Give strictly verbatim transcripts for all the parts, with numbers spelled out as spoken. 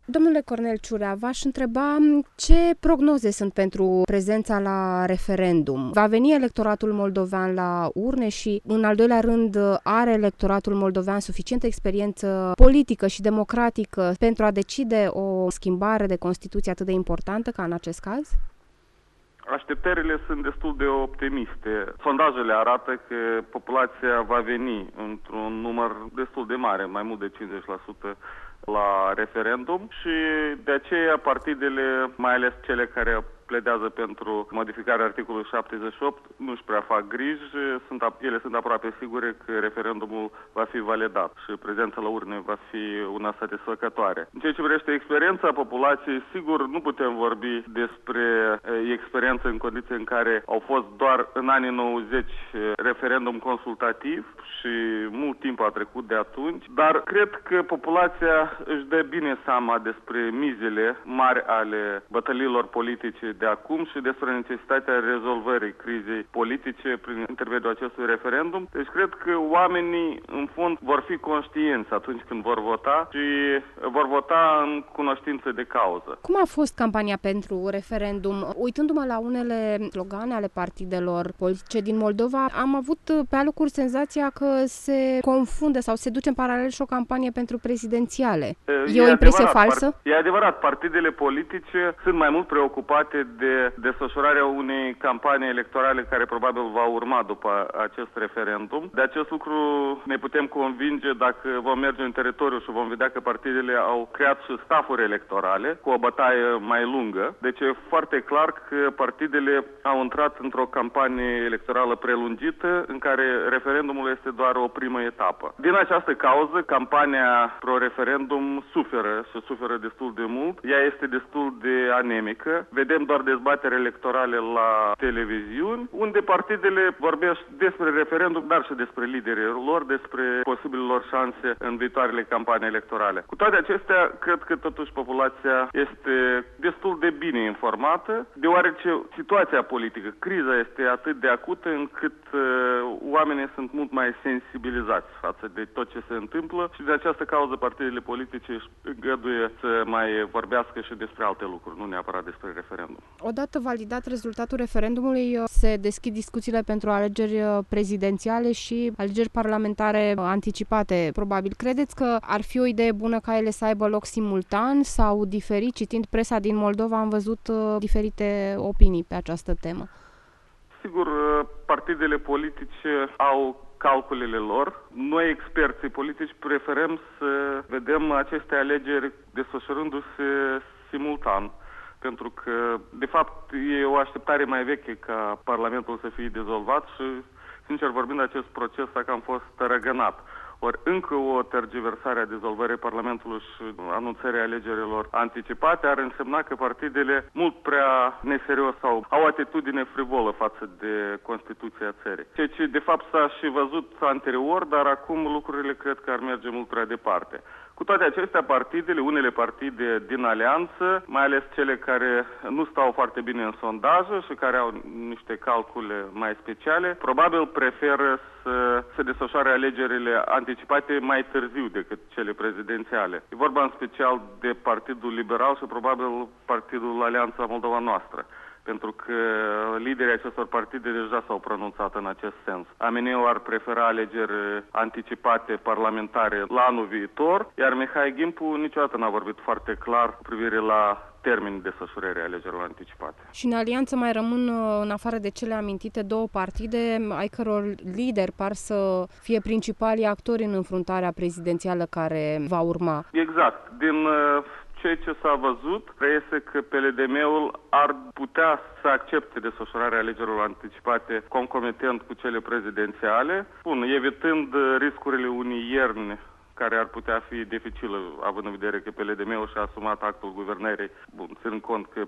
Domnule Cornel Ciurea, v-aș întreba ce prognoze sunt pentru prezența la referendum. Va veni electoratul moldovean la urne și, în al doilea rând, are electoratul moldovean suficientă experiență politică și democratică pentru a decide o schimbare de Constituție atât de importantă ca în acest caz? Așteptările sunt destul de optimiste. Sondajele arată că populația va veni într-un număr destul de mare, mai mult de cincizeci la sută la referendum și de aceea partidele, mai ales cele care pledează pentru modificarea articolului șaptezeci și opt, nu își prea fac griji, sunt, ele sunt aproape sigure că referendumul va fi validat și prezența la urne va fi una satisfăcătoare. În ceea ce privește experiența populației, sigur, nu putem vorbi despre experiență în condiții în care au fost doar în anii nouăzeci referendum consultativ și mult timp a trecut de atunci, dar cred că populația își dă bine seama despre mizele mari ale bătăliilor politice de acum și despre necesitatea rezolvării crizei politice prin intermediul acestui referendum. Deci cred că oamenii, în fond, vor fi conștienți atunci când vor vota și vor vota în cunoștință de cauză. Cum a fost campania pentru referendum? Uitându-mă la unele slogane ale partidelor politice din Moldova, am avut pe alocuri senzația că se confundă sau se duce în paralel și o campanie pentru prezidențiale. E, e o impresie adevărat, falsă? E adevărat, partidele politice sunt mai mult preocupate de desfășurarea unei campanii electorale care probabil va urma după acest referendum. De acest lucru ne putem convinge dacă vom merge în teritoriu și vom vedea că partidele au creat și stafuri electorale cu o bătaie mai lungă. Deci e foarte clar că partidele au intrat într-o campanie electorală prelungită în care referendumul este doar o primă etapă. Din această cauză, campania pro-referendum suferă și suferă destul de mult. Ea este destul de anemică. Vedem doar dezbateri electorale la televiziuni, unde partidele vorbesc despre referendum, dar și despre liderii lor, despre posibililor șanse în viitoarele campanii electorale. Cu toate acestea, cred că totuși populația este destul de bine informată, deoarece situația politică, criza este atât de acută încât uh, oamenii sunt mult mai sensibilizați față de tot ce se întâmplă și de această cauză partidele politice își îngăduie să mai vorbească și despre alte lucruri, nu neapărat despre referendum. Odată validat rezultatul referendumului, se deschid discuțiile pentru alegeri prezidențiale și alegeri parlamentare anticipate, probabil. Credeți că ar fi o idee bună ca ele să aibă loc simultan sau diferit? Citind presa din Moldova, am văzut diferite opinii pe această temă. Sigur, partidele politice au calculele lor. Noi, experții politici, preferăm să vedem aceste alegeri desfășurându-se simultan. Pentru că, de fapt, e o așteptare mai veche ca Parlamentul să fie dizolvat și, sincer vorbind, acest proces a cam fost răgănat. Ori încă o tergiversare a dizolvării Parlamentului și anunțării alegerilor anticipate ar însemna că partidele mult prea neserios sau au atitudine frivolă față de Constituția țării. Ceea ce de fapt s-a și văzut anterior, dar acum lucrurile cred că ar merge mult prea departe. Cu toate acestea, partidele, unele partide din alianță, mai ales cele care nu stau foarte bine în sondaje și care au niște calcule mai speciale, probabil preferă să se desfășoare alegerile anticipate mai târziu decât cele prezidențiale. E vorba în special de Partidul Liberal și probabil Partidul Alianța Moldova Noastră, pentru că liderii acestor partide deja s-au pronunțat în acest sens. A M N U ar prefera alegeri anticipate parlamentare la anul viitor, iar Mihai Gimpu niciodată n-a vorbit foarte clar cu privire la termenii desfășurării alegerilor anticipate. Și în alianță mai rămân, în afară de cele amintite, două partide ai căror lideri par să fie principalii actori în înfruntarea prezidențială care va urma. Exact. Din ceea ce s-a văzut, reiese că P L D M-ul ar putea să accepte desfășurarea alegerilor anticipate concomitent cu cele prezidențiale, bun, evitând riscurile unei ierni care ar putea fi dificilă, având în vedere că P L D M-ul și-a asumat actul guvernării, bun, ținând cont că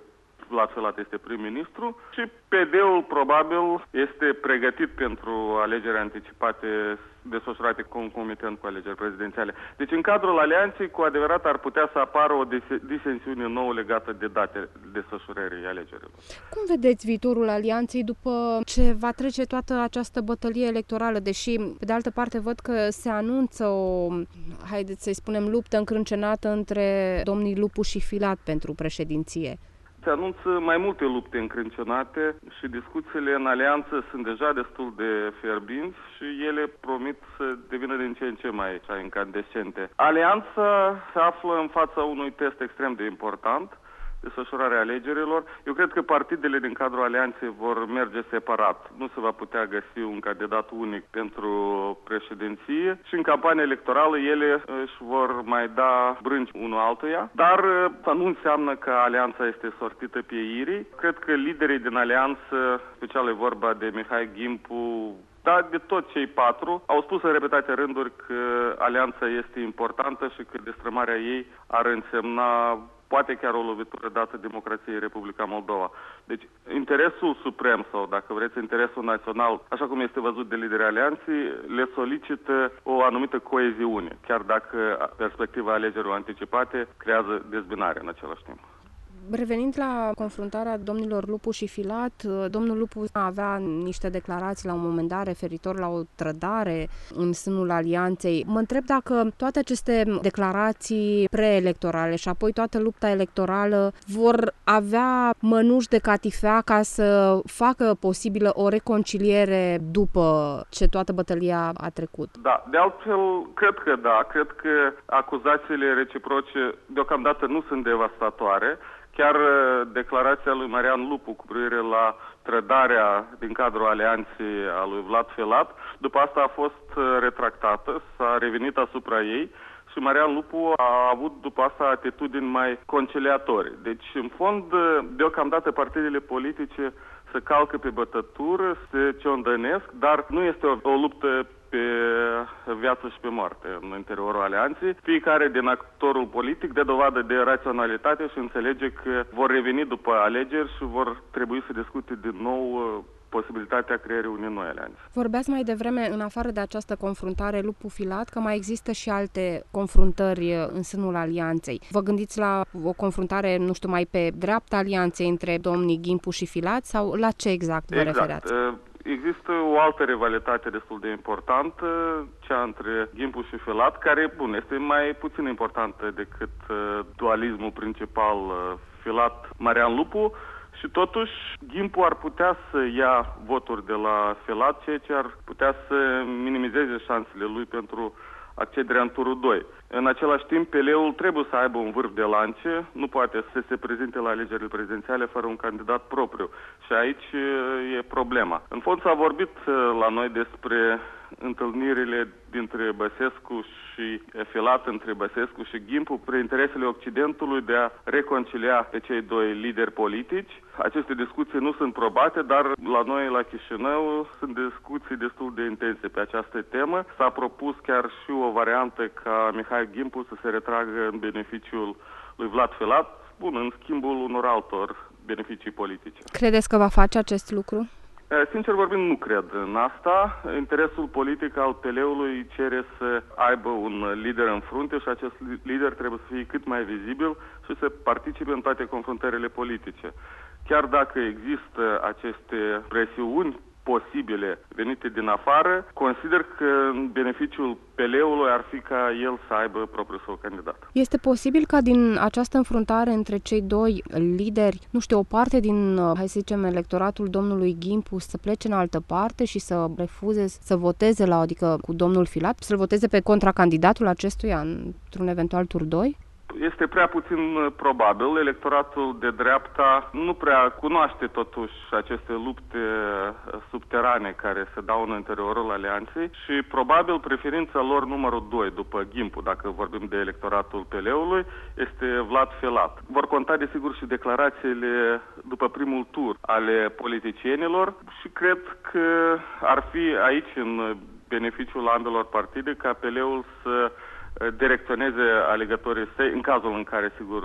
Vlad Filat este prim-ministru și P D-ul probabil este pregătit pentru alegeri anticipate desfășurate concomitent cu alegeri prezidențiale. Deci în cadrul alianței cu adevărat ar putea să apară o disensiune nouă legată de date desfășurării alegerilor. Cum vedeți viitorul alianței după ce va trece toată această bătălie electorală, deși pe de altă parte văd că se anunță o, haideți să-i spunem, luptă încrâncenată între domnii Lupu și Filat pentru președinție? Se anunță mai multe lupte încrâncenate și discuțiile în alianță sunt deja destul de fierbinți și ele promit să devină din ce în ce mai incandescente. Alianța se află în fața unui test extrem de important, desfășurarea alegerilor. Eu cred că partidele din cadrul alianței vor merge separat. Nu se va putea găsi un candidat unic pentru președinție și în campania electorală ele își vor mai da brânci unul altuia. Dar asta nu înseamnă că alianța este sortită pieirii. Cred că liderii din alianță, special e vorba de Mihai Gimpu, dar de tot cei patru, au spus în repetate rânduri că alianța este importantă și că destrămarea ei ar însemna poate chiar o lovitură dată democrației Republica Moldova. Deci, interesul suprem sau, dacă vreți, interesul național, așa cum este văzut de liderii alianței, le solicită o anumită coeziune, chiar dacă perspectiva alegerilor anticipate creează dezbinare în același timp. Revenind la confruntarea domnilor Lupu și Filat, domnul Lupu avea niște declarații la un moment dat referitor la o trădare în sânul alianței. Mă întreb dacă toate aceste declarații preelectorale și apoi toată lupta electorală vor avea mănuși de catifea ca să facă posibilă o reconciliere după ce toată bătălia a trecut. Da, de altfel, cred că da. Cred că acuzațiile reciproce deocamdată nu sunt devastatoare. Chiar declarația lui Marian Lupu cu privire la trădarea din cadrul alianței a lui Vlad Filat, după asta a fost retractată, s-a revenit asupra ei și Marian Lupu a avut după asta atitudini mai conciliatorii. Deci, în fond, deocamdată partidele politice se calcă pe bătătură, se ciondănesc, dar nu este o, o luptă pe viață și pe moarte în interiorul alianței. Fiecare din actorul politic dă dovadă de raționalitate și înțelege că vor reveni după alegeri și vor trebui să discute din nou posibilitatea creării unei noi alianțe. Vorbeați mai devreme, în afară de această confruntare Lupu-Filat, că mai există și alte confruntări în sânul alianței. Vă gândiți la o confruntare, nu știu, mai pe dreapta alianței între domnii Gimpu și Filat sau la ce exact vă exact. referați? Există o altă rivalitate destul de importantă, cea între Gimpu și Filat, care, bun, este mai puțin importantă decât dualismul principal Filat-Marian Lupu. Și totuși, Gimpu ar putea să ia voturi de la Filat, ceea ce ar putea să minimizeze șansele lui pentru accederea în turul doi. În același timp, P L-ul trebuie să aibă un vârf de lance, nu poate să se prezinte la alegerile prezidențiale fără un candidat propriu. Și aici e problema. În fond s-a vorbit la noi despre întâlnirile dintre Băsescu și Filat, între Băsescu și Gimpu, pre interesele Occidentului de a reconcilia pe cei doi lideri politici. Aceste discuții nu sunt probate, dar la noi, la Chișinău, sunt discuții destul de intense pe această temă. S-a propus chiar și o variantă ca Mihai Gimpu să se retragă în beneficiul lui Vlad Filat, bun, în schimbul unor altor beneficii politice. Credeți că va face acest lucru? Sincer vorbind, nu cred în asta. Interesul politic al P L-ului cere să aibă un lider în frunte și acest lider trebuie să fie cât mai vizibil și să participe în toate confruntările politice. Chiar dacă există aceste presiuni posibile venite din afară, consider că în beneficiul P L-ului ar fi ca el să aibă propriul său candidat. Este posibil ca din această înfruntare între cei doi lideri, nu știu, o parte din, hai să zicem, electoratul domnului Gimpu să plece în altă parte și să refuze să voteze la, adică cu domnul Filat, să-l voteze pe contracandidatul acestuia într-un eventual tur doi? Este prea puțin probabil. Electoratul de dreapta nu prea cunoaște totuși aceste lupte subterane care se dau în interiorul alianței și probabil preferința lor numărul doi după Gimpu, dacă vorbim de electoratul P L-ului, este Vlad Filat. Vor conta desigur și declarațiile după primul tur ale politicienilor și cred că ar fi aici în beneficiul ambelor partide ca P L-ul să direcționeze alegătorii săi, în cazul în care, sigur,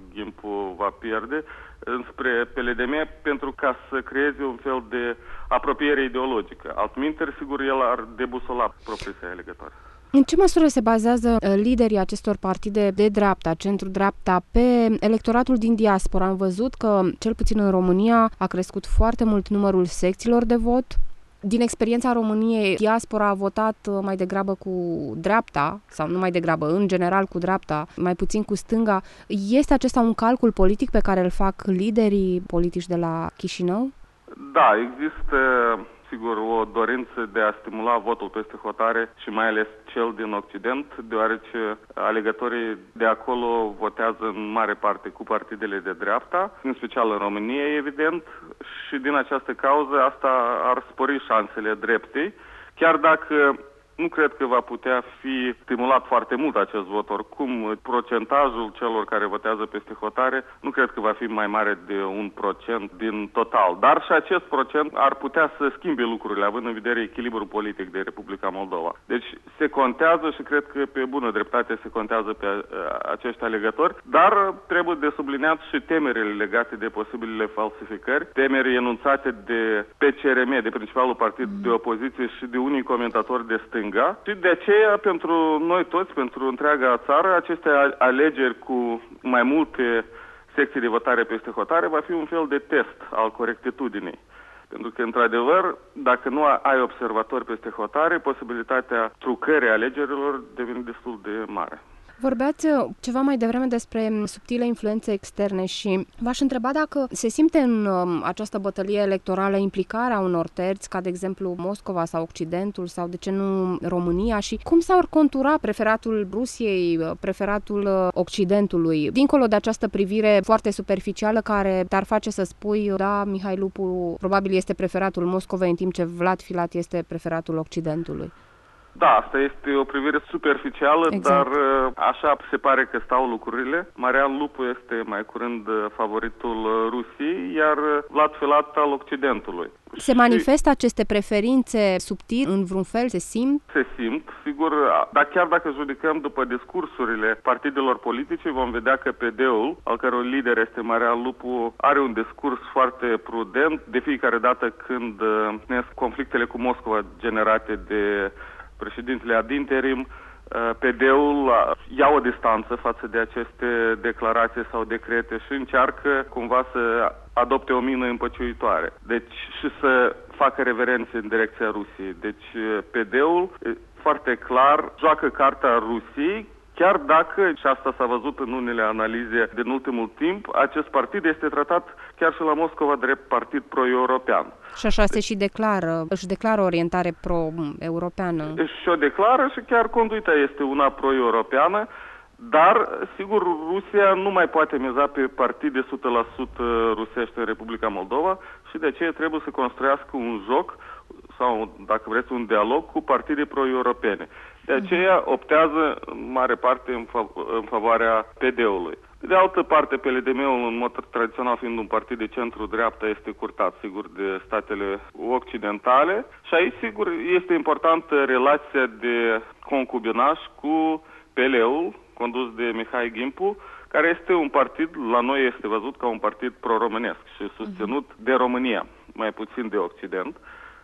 Gimpu va pierde, înspre P L D M, pentru ca să creeze un fel de apropiere ideologică. Altminteri, sigur, el ar debusola proprii săi alegători. În ce măsură se bazează liderii acestor partide de dreapta, centru-dreapta, pe electoratul din diaspora? Am văzut că, cel puțin în România, a crescut foarte mult numărul secțiilor de vot. Din experiența României, diaspora a votat mai degrabă cu dreapta, sau nu mai degrabă, în general cu dreapta, mai puțin cu stânga. Este acesta un calcul politic pe care îl fac liderii politici de la Chișinău? Da, există, sigur, o dorință de a stimula votul peste hotare și mai ales cel din Occident, deoarece alegătorii de acolo votează în mare parte cu partidele de dreapta, în special în România, evident, și din această cauză asta ar spori șansele dreptei, chiar dacă nu cred că va putea fi stimulat foarte mult acest vot. Oricum, procentajul celor care votează peste hotare nu cred că va fi mai mare de un procent din total. Dar și acest procent ar putea să schimbe lucrurile, având în vedere echilibrul politic de Republica Moldova. Deci se contează și cred că pe bună dreptate se contează pe acești alegători, dar trebuie de subliniat și temerile legate de posibilele falsificări, temeri enunțate de P C R M, de principalul partid de opoziție și de unii comentatori de stânga. Și de aceea, pentru noi toți, pentru întreaga țară, aceste alegeri cu mai multe secții de votare peste hotare va fi un fel de test al corectitudinii. Pentru că, într-adevăr, dacă nu ai observatori peste hotare, posibilitatea trucării alegerilor devine destul de mare. Vorbeați ceva mai devreme despre subtile influențe externe și v-aș întreba dacă se simte în această bătălie electorală implicarea unor terți, ca de exemplu Moscova sau Occidentul sau de ce nu România, și cum s-ar contura preferatul Rusiei, preferatul Occidentului, dincolo de această privire foarte superficială care te-ar face să spui, da, Mihai Lupu probabil este preferatul Moscovei, în timp ce Vlad Filat este preferatul Occidentului. Da, asta este o privire superficială, exact. Dar așa se pare că stau lucrurile. Marian Lupu este mai curând favoritul Rusiei, iar Vlad Filat al Occidentului. Se manifestă aceste preferințe subtil, în vreun fel, se simt? Se simt, sigur, dar chiar dacă judecăm după discursurile partidelor politice, vom vedea că P D-ul, al cărui lider este Marian Lupu, are un discurs foarte prudent. De fiecare dată când ne conflictele cu Moscova generate de președintele ad interim, P D-ul ia o distanță față de aceste declarații sau decrete și încearcă cumva să adopte o mină împăciuitoare. Deci și să facă reverențe în direcția Rusiei. Deci P D-ul foarte clar joacă cartea Rusiei, chiar dacă, și asta s-a văzut în unele analize din ultimul timp, acest partid este tratat chiar și la Moscova drept partid pro-european. Și așa se și declară, își declară orientare pro-europeană. Și o declară și chiar conduita este una pro-europeană, dar, sigur, Rusia nu mai poate miza pe partide o sută la sută rusește în Republica Moldova și de aceea trebuie să construiască un joc sau, dacă vreți, un dialog cu partide pro-europene. De aceea optează în mare parte în, fav- în favoarea P D-ului. De altă parte, P L D M-ul, în mod tradițional fiind un partid de centru-dreapta, este curtat, sigur, de statele occidentale și aici, sigur, este importantă relația de concubinaj cu P L-ul, condus de Mihai Gimpu, care este un partid, la noi este văzut ca un partid pro-românesc și susținut de România, mai puțin de Occident.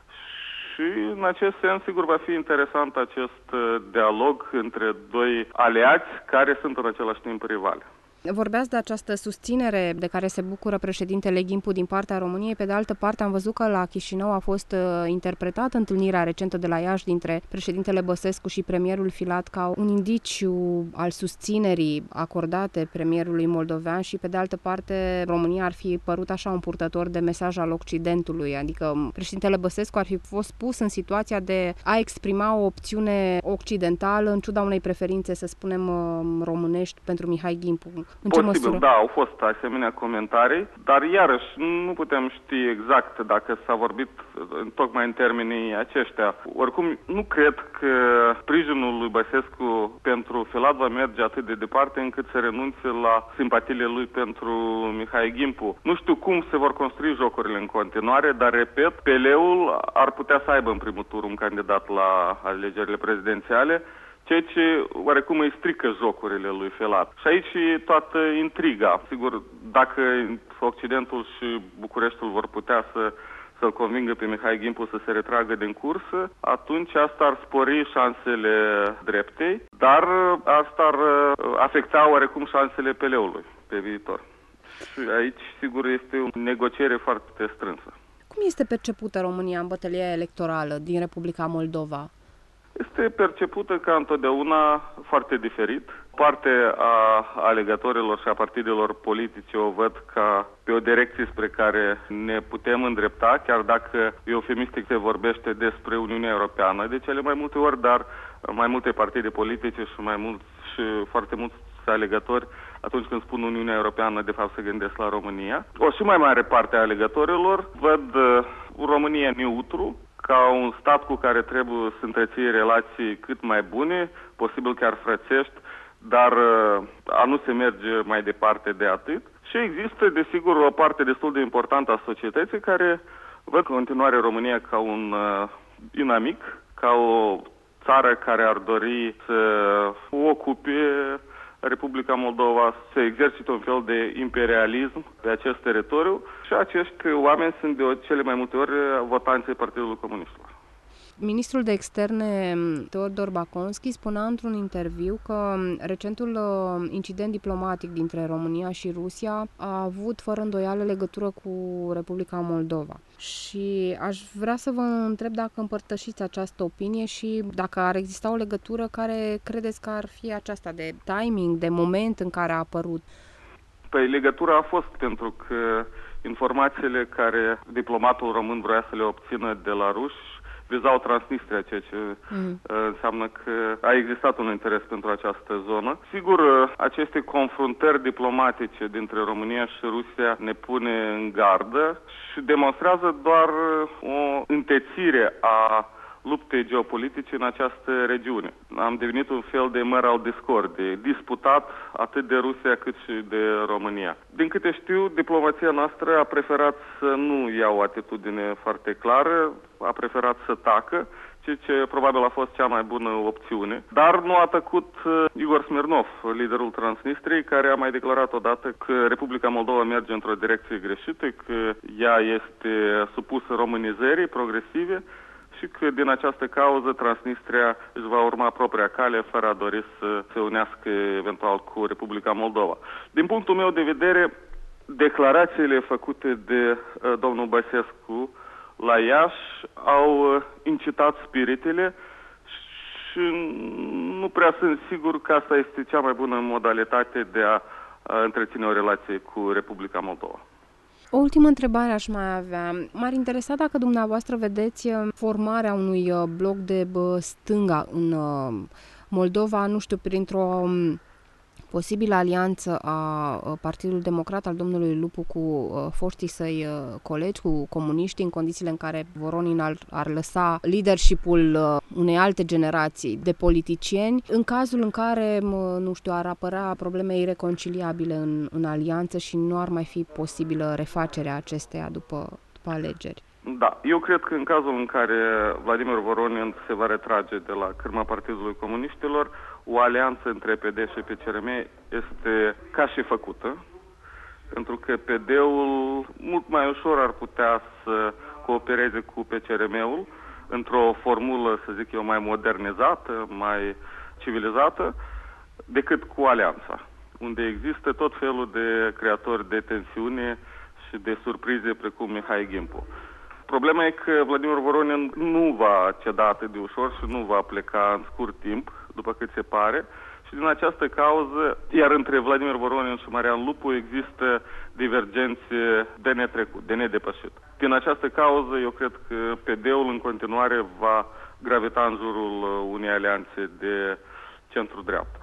Și în acest sens, sigur, va fi interesant acest dialog între doi aliați care sunt în același timp rivali. Vorbeați de această susținere de care se bucură președintele Gimpu din partea României. Pe de altă parte, am văzut că la Chișinău a fost uh, interpretată întâlnirea recentă de la Iași dintre președintele Băsescu și premierul Filat ca un indiciu al susținerii acordate premierului moldovean și, pe de altă parte, România ar fi părut așa un purtător de mesaj al Occidentului, adică președintele Băsescu ar fi fost pus în situația de a exprima o opțiune occidentală în ciuda unei preferințe, să spunem, românești pentru Mihai Gimpu. În ce Posibil, măsură? da, au fost asemenea comentarii, dar iarăși nu putem ști exact dacă s-a vorbit tocmai în termenii aceștia. Oricum, nu cred că sprijinul lui Băsescu pentru Filat va merge atât de departe încât să renunțe la simpatiile lui pentru Mihai Gimpu. Nu știu cum se vor construi jocurile în continuare, dar, repet, P L-ul ar putea să aibă în primul tur un candidat la alegerile prezidențiale, ceea ce oarecum îi strică jocurile lui Filat. Și aici e toată intriga. Sigur, dacă Occidentul și Bucureștiul vor putea să să-l convingă pe Mihai Gimpu să se retragă din cursă, atunci asta ar spori șansele dreptei, dar asta ar afecta oarecum șansele P L-ului pe viitor. Și aici, sigur, este o negociere foarte strânsă. Cum este percepută România în bătălia electorală din Republica Moldova? Este percepută ca întotdeauna foarte diferit. Parte a alegătorilor și a partidelor politice o văd ca pe o direcție spre care ne putem îndrepta, chiar dacă eufemistic se vorbește despre Uniunea Europeană de cele mai multe ori, dar mai multe partide politice și mai mulți și foarte mulți alegători, atunci când spun Uniunea Europeană, de fapt se gândesc la România. O și mai mare parte a alegătorilor văd uh, România neutru, ca un stat cu care trebuie să întreții relații cât mai bune, posibil chiar frățești, dar a nu se merge mai departe de atât. Și există, desigur, o parte destul de importantă a societății care văd în continuare România ca un uh, inamic, ca o țară care ar dori să ocupe Republica Moldova, să exercite un fel de imperialism pe acest teritoriu și acești oameni sunt de cele mai multe ori votanții Partidului Comuniștilor. Ministrul de Externe Teodor Baconski spunea într-un interviu că recentul incident diplomatic dintre România și Rusia a avut fără îndoială legătură cu Republica Moldova. Și aș vrea să vă întreb dacă împărtășiți această opinie și dacă ar exista o legătură, care credeți că ar fi aceasta de timing, de moment în care a apărut. Păi legătura a fost pentru că informațiile care diplomatul român vrea să le obțină de la ruși vizau Transnistria, ceea ce mm. înseamnă că a existat un interes pentru această zonă. Sigur, aceste confruntări diplomatice dintre România și Rusia ne pune în gardă și demonstrează doar o întețire a luptei geopolitice în această regiune. Am devenit un fel de măr al discordiei, disputat atât de Rusia cât și de România. Din câte știu, diplomația noastră a preferat să nu ia o atitudine foarte clară, a preferat să tacă, ceea ce probabil a fost cea mai bună opțiune. Dar nu a tăcut Igor Smirnov, liderul Transnistriei, care a mai declarat odată că Republica Moldova merge într-o direcție greșită, că ea este supusă românizării progresive, și că din această cauză Transnistria își va urma propria cale fără a dori să se unească eventual cu Republica Moldova. Din punctul meu de vedere, declarațiile făcute de uh, domnul Băsescu la Iași au uh, incitat spiritele și nu prea sunt sigur că asta este cea mai bună modalitate de a uh, întreține o relație cu Republica Moldova. O ultimă întrebare aș mai avea. M-ar interesa dacă dumneavoastră vedeți formarea unui bloc de stânga în Moldova, nu știu, printr-o posibilă alianță a Partidului Democrat al domnului Lupu cu foștii săi colegi, cu comuniștii, în condițiile în care Voronin ar, ar lăsa leadership-ul unei alte generații de politicieni, în cazul în care, nu știu, ar apărea probleme ireconciliabile în, în alianță și nu ar mai fi posibilă refacerea acesteia după, după alegeri. Da, eu cred că în cazul în care Vladimir Voronin se va retrage de la cârma Partidului Comuniștilor, o alianță între P D și P C R M este ca și făcută, pentru că P D-ul mult mai ușor ar putea să coopereze cu P C R M-ul într-o formulă, să zic eu, mai modernizată, mai civilizată, decât cu alianța, unde există tot felul de creatori de tensiune și de surprize precum Mihai Gimpu. Problema e că Vladimir Voronin nu va ceda atât de ușor și nu va pleca în scurt timp, după cât se pare, și din această cauză, iar între Vladimir Voronin și Marian Lupu există divergențe de netrecut, de nedepășit. Din această cauză, eu cred că P D-ul în continuare va gravita în jurul unei alianțe de centru-dreaptă.